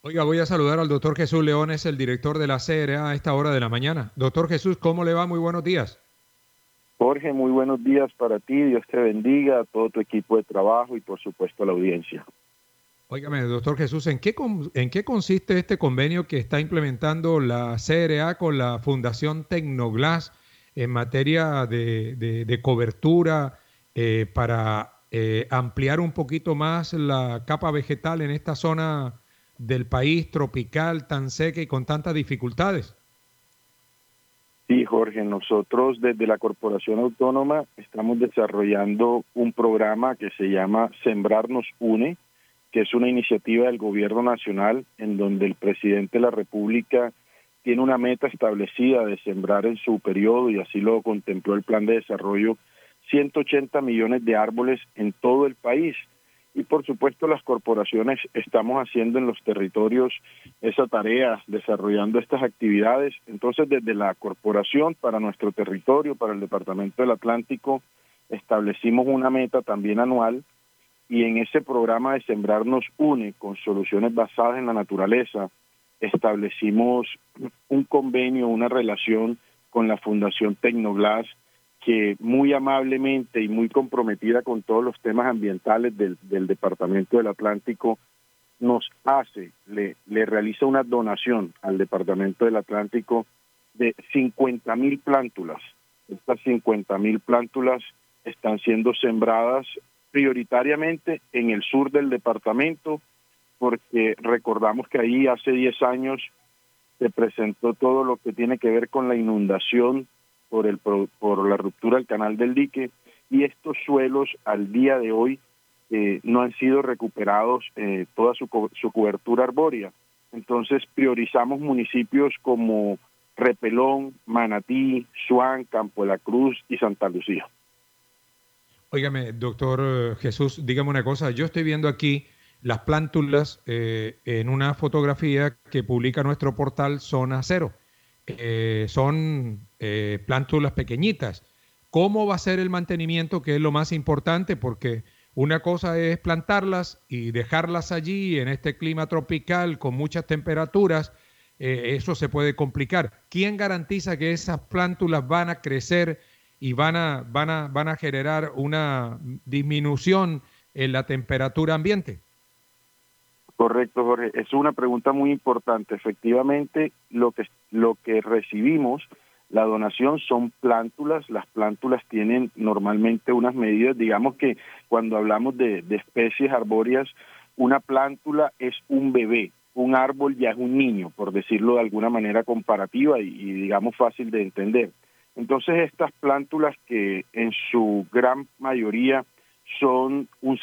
Oiga, voy a saludar al doctor Jesús León, es el director de la CRA a esta hora de la mañana. Doctor Jesús, ¿cómo le va? Muy buenos días. Jorge, muy buenos días para ti, Dios te bendiga, a todo tu equipo de trabajo y por supuesto a la audiencia. Óigame, doctor Jesús, ¿en qué consiste este convenio que está implementando la CRA con la Fundación Tecnoglass en materia de cobertura para ampliar un poquito más la capa vegetal en esta zona del país tropical tan seca y con tantas dificultades? Sí, Jorge, nosotros desde la Corporación Autónoma estamos desarrollando un programa que se llama Sembrar nos une, que es una iniciativa del gobierno nacional en donde el presidente de la República tiene una meta establecida de sembrar en su periodo, y así lo contempló el plan de desarrollo, 180 millones de árboles en todo el país. Y por supuesto las corporaciones estamos haciendo en los territorios esa tarea, desarrollando estas actividades. Entonces, desde la corporación para nuestro territorio, para el Departamento del Atlántico, establecimos una meta también anual, y en ese programa de Sembrar nos une con soluciones basadas en la naturaleza, establecimos un convenio, una relación con la Fundación Tecnoglass, que muy amablemente y muy comprometida con todos los temas ambientales del Departamento del Atlántico, nos le realiza una donación al Departamento del Atlántico de 50,000 plántulas. Estas 50,000 plántulas están siendo sembradas prioritariamente en el sur del departamento, porque recordamos que ahí hace 10 años se presentó todo lo que tiene que ver con la inundación por la ruptura del canal del dique, y estos suelos al día de hoy no han sido recuperados toda su cobertura arbórea. Entonces priorizamos municipios como Repelón, Manatí, Suán, Campo de la Cruz y Santa Lucía. Óigame, doctor Jesús, dígame una cosa. Yo estoy viendo aquí las plántulas en una fotografía que publica nuestro portal Zona Cero. Son plántulas pequeñitas. ¿Cómo va a ser el mantenimiento, que es lo más importante? Porque una cosa es plantarlas y dejarlas allí en este clima tropical con muchas temperaturas. Eso se puede complicar. ¿Quién garantiza que esas plántulas van a crecer y van a generar una disminución en la temperatura ambiente? Correcto, Jorge. Es una pregunta muy importante. Efectivamente, lo que recibimos, la donación, son plántulas. Las plántulas tienen normalmente unas medidas. Digamos que cuando hablamos de especies arbóreas, una plántula es un bebé, un árbol ya es un niño, por decirlo de alguna manera comparativa y digamos fácil de entender. Entonces, estas plántulas, que en su gran mayoría son un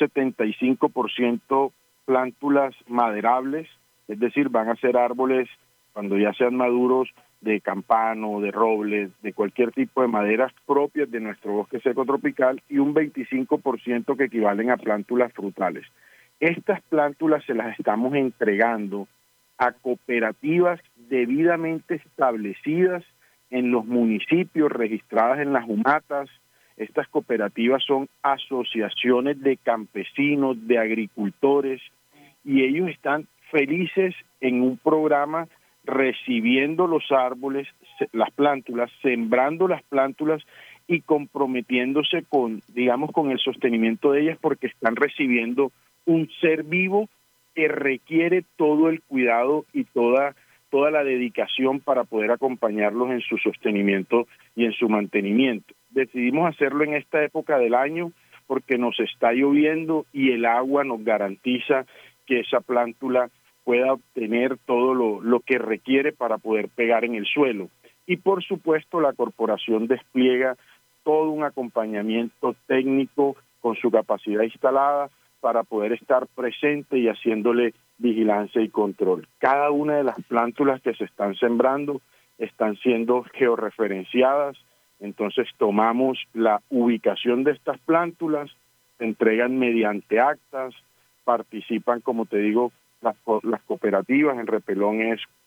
75% plántulas maderables, es decir, van a ser árboles cuando ya sean maduros de campano, de roble, de cualquier tipo de maderas propias de nuestro bosque seco tropical, y un 25% que equivalen a plántulas frutales. Estas plántulas se las estamos entregando a cooperativas debidamente establecidas en los municipios, registradas en las UMATAS. Estas cooperativas son asociaciones de campesinos, de agricultores, y ellos están felices en un programa recibiendo los árboles, las plántulas, sembrando las plántulas y comprometiéndose con, digamos, con el sostenimiento de ellas, porque están recibiendo un ser vivo que requiere todo el cuidado y toda la dedicación para poder acompañarlos en su sostenimiento y en su mantenimiento. Decidimos hacerlo en esta época del año porque nos está lloviendo y el agua nos garantiza que esa plántula pueda obtener todo lo que requiere para poder pegar en el suelo. Y por supuesto la corporación despliega todo un acompañamiento técnico con su capacidad instalada para poder estar presente y haciéndole vigilancia y control. Cada una de las plántulas que se están sembrando están siendo georreferenciadas. Entonces tomamos la ubicación de estas plántulas, se entregan mediante actas, participan, como te digo, las cooperativas. En Repelón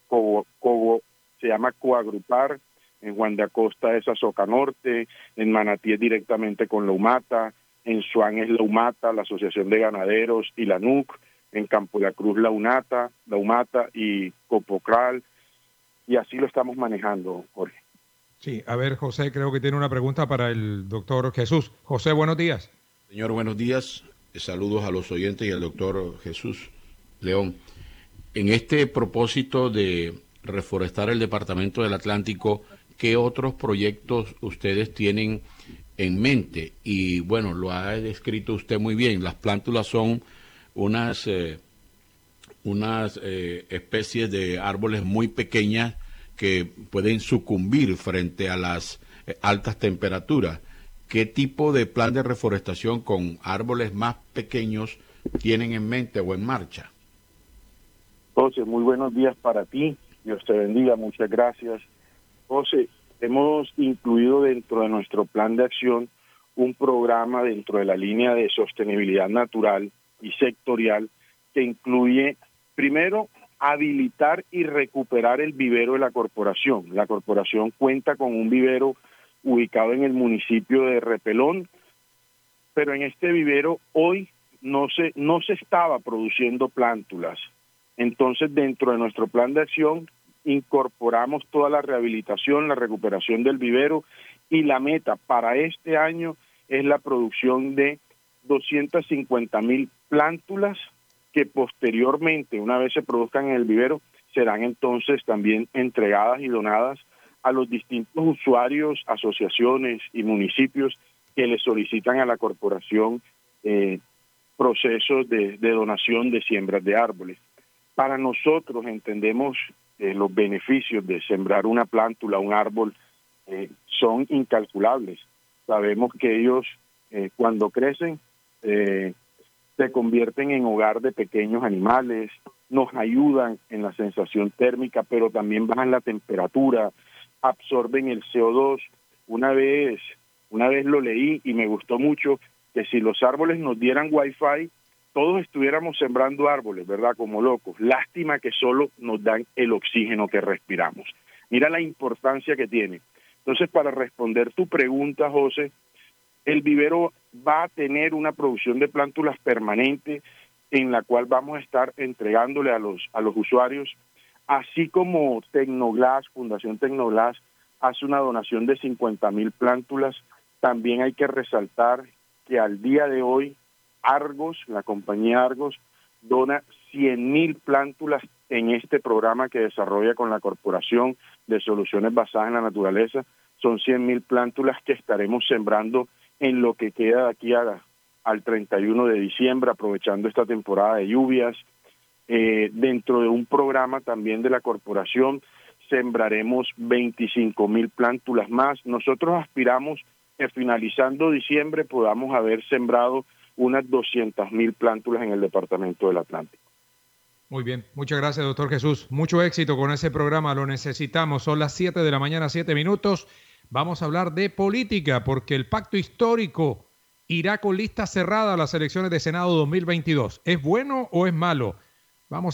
se llama coagrupar, en Juan de Acosta es Azoka Norte, en Manatí es directamente con la UMATA, en Suán es la UMATA, la Asociación de Ganaderos, y la NUC, en Campo de la Cruz la Humata y Copocral, y así lo estamos manejando, Jorge. Sí, a ver, José, creo que tiene una pregunta para el doctor Jesús. José, buenos días. Señor, buenos días. Saludos a los oyentes y al doctor Jesús León. En este propósito de reforestar el Departamento del Atlántico, ¿qué otros proyectos ustedes tienen en mente? Y bueno, lo ha descrito usted muy bien. Las plántulas son unas especies de árboles muy pequeñas que pueden sucumbir frente a las altas temperaturas. ¿Qué tipo de plan de reforestación con árboles más pequeños tienen en mente o en marcha? José, muy buenos días para ti. Dios te bendiga, muchas gracias. José, hemos incluido dentro de nuestro plan de acción un programa dentro de la línea de sostenibilidad natural y sectorial que incluye, primero, habilitar y recuperar el vivero de la corporación. La corporación cuenta con un vivero ubicado en el municipio de Repelón, pero en este vivero hoy no se estaba produciendo plántulas. Entonces, dentro de nuestro plan de acción, incorporamos toda la rehabilitación, la recuperación del vivero, y la meta para este año es la producción de 250,000 plántulas que posteriormente, una vez se produzcan en el vivero, serán entonces también entregadas y donadas a los distintos usuarios, asociaciones y municipios que le solicitan a la corporación procesos de donación de siembras de árboles. Para nosotros entendemos los beneficios de sembrar una plántula, un árbol, son incalculables. Sabemos que ellos cuando crecen se convierten en hogar de pequeños animales, nos ayudan en la sensación térmica, pero también bajan la temperatura, absorben el CO2. Una vez lo leí y me gustó mucho, que si los árboles nos dieran Wi-Fi, todos estuviéramos sembrando árboles, ¿verdad? Como locos. Lástima que solo nos dan el oxígeno que respiramos. Mira la importancia que tiene. Entonces, para responder tu pregunta, José, el vivero va a tener una producción de plántulas permanente en la cual vamos a estar entregándole a los usuarios, así como Tecnoglass, Fundación Tecnoglass, hace una donación de 50,000 plántulas. También hay que resaltar que al día de hoy Argos, la compañía Argos, dona 100,000 plántulas en este programa que desarrolla con la Corporación de Soluciones Basadas en la Naturaleza. Son 100,000 plántulas que estaremos sembrando en lo que queda de aquí al 31 de diciembre, aprovechando esta temporada de lluvias. Dentro de un programa también de la corporación sembraremos 25,000 plántulas más. Nosotros aspiramos que finalizando diciembre podamos haber sembrado unas 200,000 plántulas en el departamento del Atlántico. Muy bien, muchas gracias, doctor Jesús. Mucho éxito con ese programa, lo necesitamos. Son las 7 de la mañana, 7 minutos. Vamos a hablar de política, porque el pacto histórico irá con lista cerrada a las elecciones de Senado 2022. ¿Es bueno o es malo?